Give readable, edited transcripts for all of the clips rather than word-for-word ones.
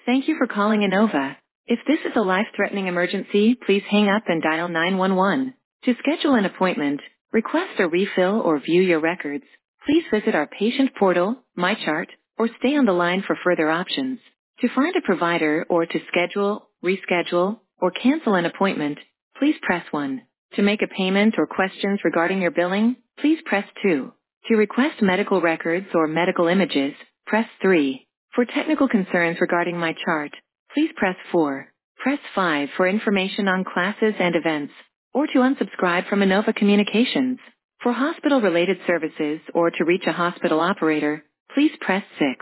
Thank you for calling Inova. If this is a life-threatening emergency, please hang up and dial 911. To schedule an appointment, request a refill or view your records, please visit our patient portal, MyChart, or stay on the line for further options. To find a provider or to schedule, reschedule, or cancel an appointment, please press 1. To make a payment or questions regarding your billing, please press 2. To request medical records or medical images, press 3. For technical concerns regarding MyChart, please press 4. Press 5 for information on classes and events, or to unsubscribe from Inova Communications. For hospital-related services or to reach a hospital operator, please press 6.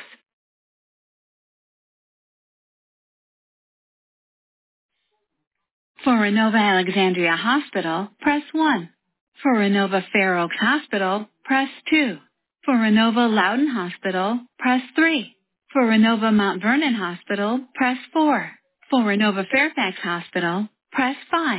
For Inova Alexandria Hospital, press 1. For Inova Fair Oaks Hospital, press 2. For Inova Loudoun Hospital, press 3. For Inova Mount Vernon Hospital, press 4. For Inova Fairfax Hospital, press 5.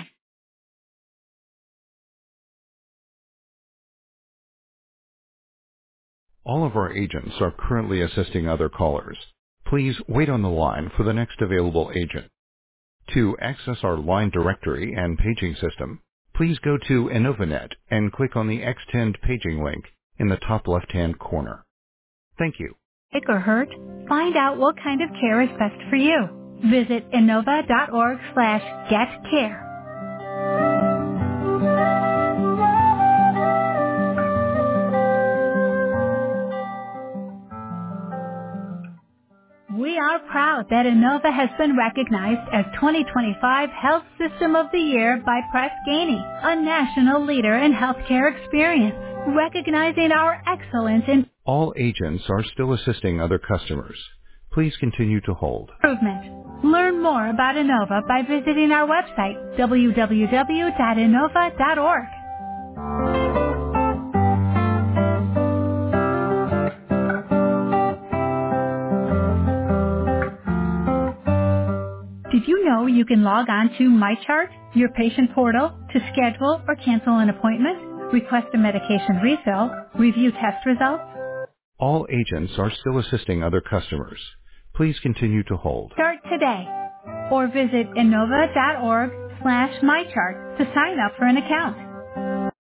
All of our agents are currently assisting other callers. Please wait on the line for the next available agent. To access our line directory and paging system, please go to InovaNet and click on the Extend Paging link in the top left-hand corner. Thank you. Sick or hurt? Find out what kind of care is best for you. Visit Inova.org/getcare. We are proud that Inova has been recognized as 2025 Health System of the Year by Press Ganey, a national leader in healthcare experience, recognizing our excellence in All agents are still assisting other customers. Please continue to hold. improvement. Learn more about Inova by visiting our website, www.inova.org. Did you know you can log on to MyChart, your patient portal, to schedule or cancel an appointment, request a medication refill, review test results? All agents are still assisting other customers. Please continue to hold. Start today or visit Inova.org/MyChart to sign up for an account.